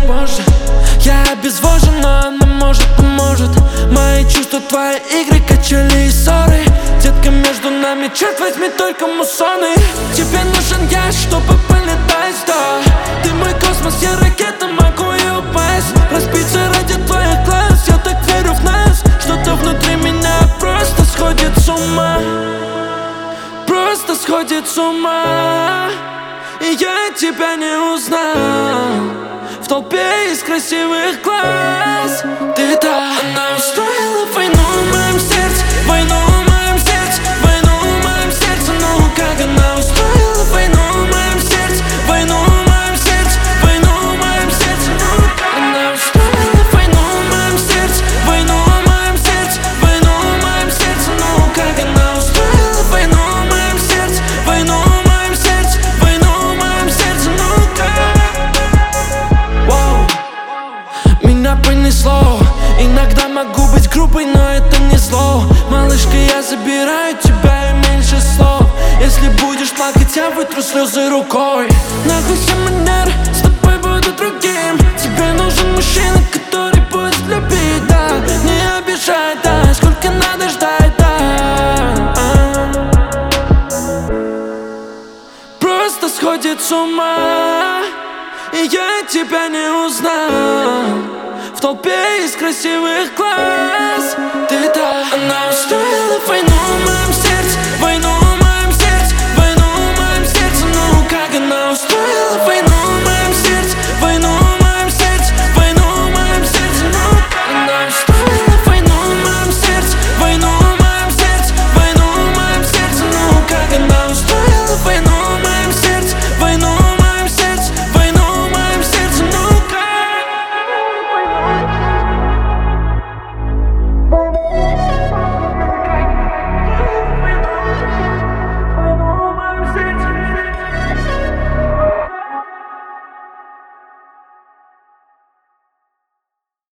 позже. Я обезвожен, но она может. Мои чувства, твои игры, качели и ссоры. Детка, между нами, черт возьми, только муссоны. Тебе нужен я, чтобы полетать, да. Ты мой космос, я ракета, могу и упасть. Разбиться ради твоих глаз, я так верю в нас. Что-то внутри меня просто сходит с ума. Просто сходит с ума. И я тебя не узнал в толпе из красивых глаз. Ты та, она устроила войну в моем сердце, войну в моем сердце, войну в моем сердце. Ну как она устроила войну в моем сердце, войну в моем сердце, войну в моем сердце. Ну как она устроила войну в моем сердце, войну в моем сердце, войну в моем сердце. Ну как она устроила войну в моем сердце, войну в моем сердце, войну в моем сердце. Ну как? Воу. Меня понесло. Иногда могу быть грубой, но это не зло. Малышка, я забираю тебя и меньше слов. Если будешь плакать, я вытру слезы рукой. Нахуй все манеры, с тобой буду другим. Тебе нужен мужчина, который будет любить, да. Не обижай, да, сколько надо ждать, да. Просто сходит с ума. И я тебя не узнал в толпе из красивых глаз. Ты та, она устроила войну в моем